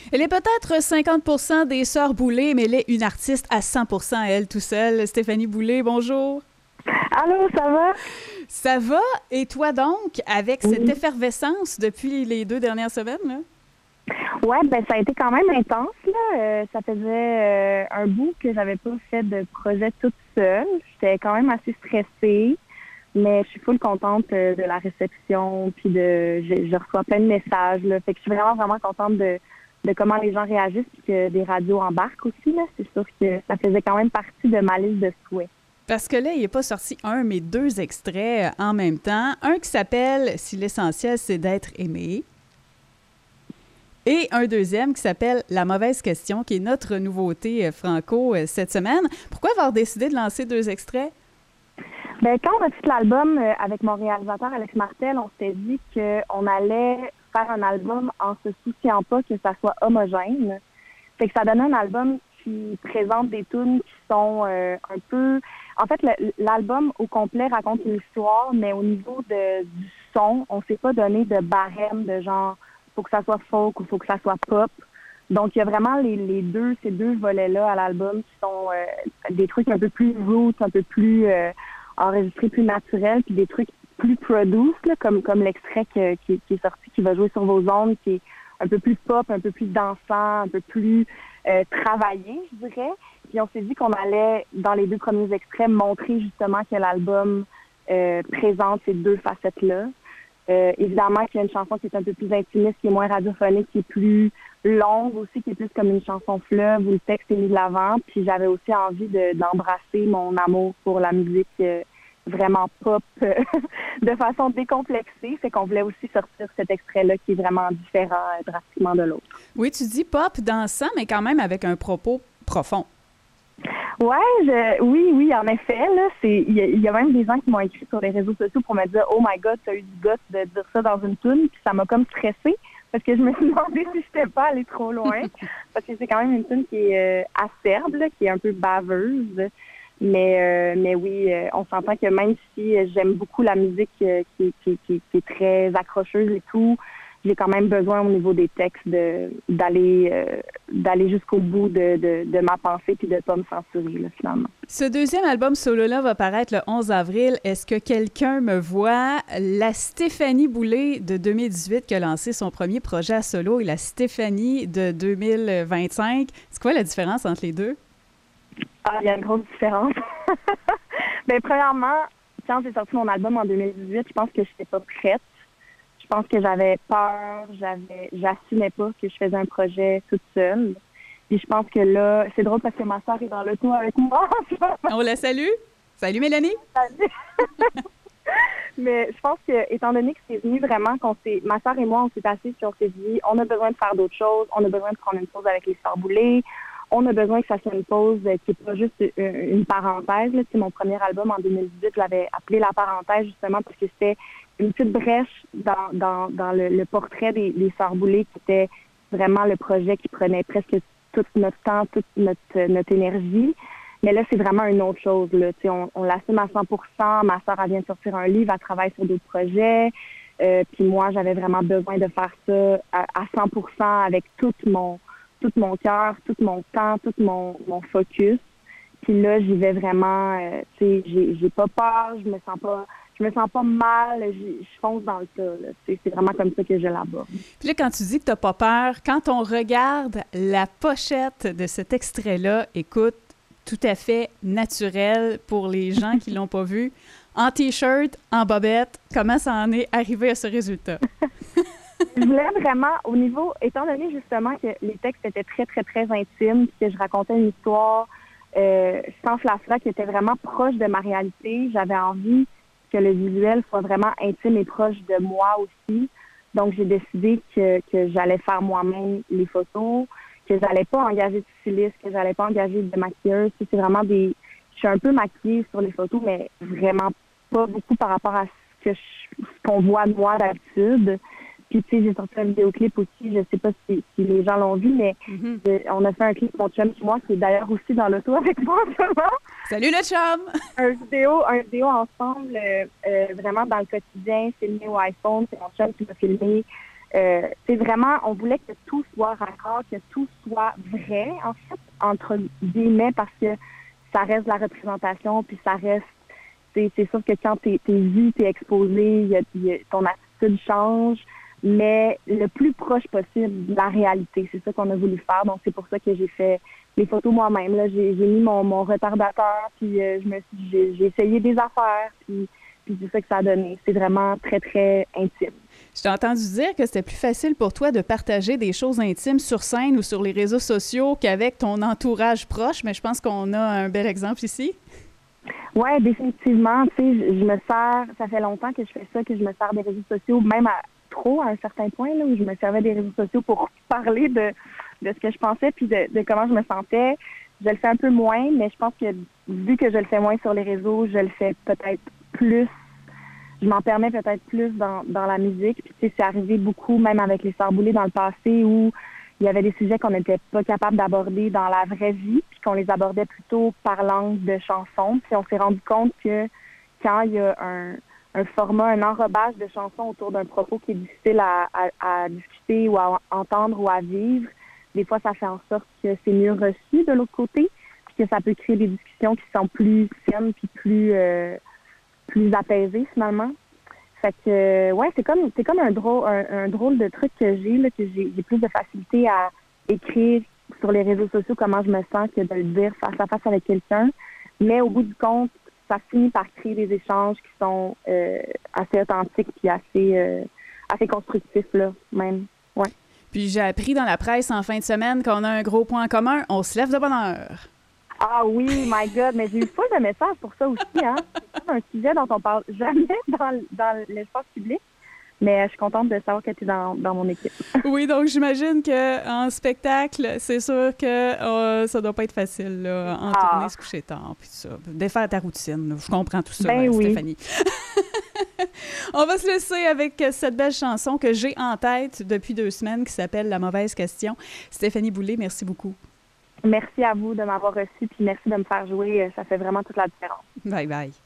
Elle est peut-être 50% des sœurs Boulay, mais elle est une artiste à 100% elle tout seule. Stéphanie Boulay, bonjour. Allô, ça va? Ça va? Et toi donc, avec cette Oui. effervescence depuis les 2 dernières semaines, là? Ouais, ben ça a été quand même intense, là. Ça faisait un bout que j'avais pas fait de projet toute seule. J'étais quand même assez stressée, mais je suis full contente de la réception, puis je reçois plein de messages, là. Fait que je suis vraiment, vraiment contente de comment les gens réagissent, puis que des radios embarquent aussi, là. C'est sûr que ça faisait quand même partie de ma liste de souhaits. Parce que là, il n'est pas sorti un, mais deux extraits en même temps. Un qui s'appelle Si l'essentiel, c'est d'être aimé. Et un deuxième qui s'appelle La mauvaise question, qui est notre nouveauté franco cette semaine. Pourquoi avoir décidé de lancer deux extraits? Ben, quand on a fait l'album avec mon réalisateur Alex Martel, on s'était dit qu'on allait faire un album en se souciant pas que ça soit homogène. Fait que ça donnait un album qui présente des tunes qui sont un peu... En fait, l'album au complet raconte une histoire, mais au niveau du son, on s'est pas donné de barème de genre, faut que ça soit folk ou faut que ça soit pop. Donc, il y a vraiment ces deux volets-là à l'album qui sont des trucs un peu plus roots, un peu plus enregistrés, plus naturels, puis des trucs plus produced, là, comme l'extrait qui est sorti, qui va jouer sur vos ondes, qui est un peu plus pop, un peu plus dansant, un peu plus travaillé, je dirais. Puis on s'est dit qu'on allait, dans les deux premiers extraits, montrer justement que l'album présente ces deux facettes-là. Évidemment qu'il y a une chanson qui est un peu plus intimiste, qui est moins radiophonique, qui est plus longue aussi, qui est plus comme une chanson fleuve où le texte est mis de l'avant. Puis j'avais aussi envie d'embrasser mon amour pour la musique vraiment pop de façon décomplexée. Fait qu'on voulait aussi sortir cet extrait-là qui est vraiment différent drastiquement de l'autre. Oui, tu dis pop dansant, mais quand même avec un propos profond. Ouais, oui, en effet, là, il y a même des gens qui m'ont écrit sur les réseaux sociaux pour me dire « Oh my God, t'as eu du goût de dire ça dans une tune », puis ça m'a comme stressée, parce que je me suis demandé si j'étais pas allée trop loin, parce que c'est quand même une tune qui est acerbe, là, qui est un peu baveuse, mais oui, on s'entend que même si j'aime beaucoup la musique qui est très accrocheuse et tout, j'ai quand même besoin au niveau des textes d'aller jusqu'au bout de ma pensée puis de pas me censurer, là, finalement. Ce deuxième album solo-là va paraître le 11 avril. Est-ce que quelqu'un me voit? La Stéphanie Boulay de 2018 qui a lancé son premier projet à solo et la Stéphanie de 2025. C'est quoi la différence entre les deux? Ah, il y a une grosse différence. Ben, premièrement, quand j'ai sorti mon album en 2018, je pense que je n'étais pas prête. Je pense que j'avais peur, j'assumais pas que je faisais un projet toute seule. Puis je pense que là, c'est drôle parce que ma soeur est dans l'auto avec moi. On la salue? Salut Mélanie! Mais je pense que, étant donné que c'est venu vraiment ma soeur et moi, on s'est assis puis on s'est dit, on a besoin de faire d'autres choses, on a besoin de prendre une pause avec les sœurs Boulay, on a besoin que ça soit une pause qui n'est pas juste une parenthèse. Là. Mon premier album en 2018, je l'avais appelé La Parenthèse justement parce que c'était une petite brèche dans le portrait des Sœurs Boulay qui était vraiment le projet qui prenait presque tout notre temps, toute notre énergie. Mais là, c'est vraiment une autre chose. Là. On l'assume à 100%. Ma sœur, elle vient de sortir un livre, elle travaille sur d'autres projets. Puis moi, j'avais vraiment besoin de faire ça à 100% avec tout mon cœur, tout mon temps, tout mon focus. Puis là, j'y vais vraiment, j'ai pas peur, je me sens pas mal, je fonce dans le tas. Là. C'est vraiment comme ça que je l'aborde. Puis là, quand tu dis que t'as pas peur, quand on regarde la pochette de cet extrait-là, écoute, tout à fait naturel pour les gens qui l'ont pas vu, en T-shirt, en bobette, comment ça en est arrivé à ce résultat? Je voulais vraiment, au niveau, étant donné justement que les textes étaient très, très, très intimes, que je racontais une histoire sans flasque qui était vraiment proche de ma réalité, j'avais envie que le visuel soit vraiment intime et proche de moi aussi. Donc, j'ai décidé que j'allais faire moi-même les photos, que j'allais pas engager de styliste, que j'allais pas engager de maquilleuse. C'est vraiment je suis un peu maquillée sur les photos, mais vraiment pas beaucoup par rapport à ce qu'on voit de moi d'habitude. Puis, tu sais, j'ai sorti un vidéoclip aussi. Je sais pas si les gens l'ont vu, mais on a fait un clip, mon chum et moi, qui est d'ailleurs aussi dans l'auto avec moi en ce moment. Salut le chum! Un vidéo ensemble, vraiment dans le quotidien, filmé au iPhone. C'est mon chum qui m'a filmé. c'est vraiment, on voulait que tout soit raccord, que tout soit vrai, en fait, entre guillemets, parce que ça reste la représentation, puis ça reste, c'est sûr que quand t'es vu, t'es exposé, ton attitude change, mais le plus proche possible de la réalité. C'est ça qu'on a voulu faire. Donc, c'est pour ça que j'ai fait les photos moi-même. Là, j'ai mis mon retardateur, puis j'ai essayé des affaires, puis c'est ça que ça a donné. C'est vraiment très, très intime. Je t'ai entendu dire que c'était plus facile pour toi de partager des choses intimes sur scène ou sur les réseaux sociaux qu'avec ton entourage proche, mais je pense qu'on a un bel exemple ici. Oui, définitivement. Tu sais, je me sers, ça fait longtemps que je fais ça, que je me sers des réseaux sociaux, même à un certain point, là, où je me servais des réseaux sociaux pour parler de ce que je pensais puis de comment je me sentais. Je le fais un peu moins, mais je pense que vu que je le fais moins sur les réseaux, je le fais peut-être plus. Je m'en permets peut-être plus dans la musique. Puis tu sais, c'est arrivé beaucoup, même avec les Sœurs Boulay dans le passé, où il y avait des sujets qu'on n'était pas capable d'aborder dans la vraie vie, puis qu'on les abordait plutôt par langue de chansons. Puis on s'est rendu compte que quand il y a un format, un enrobage de chansons autour d'un propos qui est difficile à discuter ou à entendre ou à vivre, des fois, ça fait en sorte que c'est mieux reçu de l'autre côté, puis que ça peut créer des discussions qui sont plus saines puis plus apaisées, finalement. Fait que, ouais, c'est comme un drôle de truc que j'ai plus de facilité à écrire sur les réseaux sociaux comment je me sens que de le dire face à face avec quelqu'un. Mais au bout du compte, ça finit par créer des échanges qui sont assez authentiques puis assez constructifs, là, même. Ouais. Puis j'ai appris dans la presse en fin de semaine qu'on a un gros point en commun. On se lève de bonne heure. Ah oui, my God, mais j'ai eu full de messages pour ça aussi, hein. C'est un sujet dont on parle jamais dans l'espace public. Mais je suis contente de savoir que tu es dans mon équipe. Oui, donc j'imagine qu'en spectacle, c'est sûr que ça doit pas être facile, là, en tournée, se coucher tard, puis tout ça. Défaire ta routine, là. Je comprends tout ça, ben oui. Stéphanie. On va se laisser avec cette belle chanson que j'ai en tête depuis 2 semaines qui s'appelle « La mauvaise question ». Stéphanie Boulay, merci beaucoup. Merci à vous de m'avoir reçue, puis merci de me faire jouer. Ça fait vraiment toute la différence. Bye bye.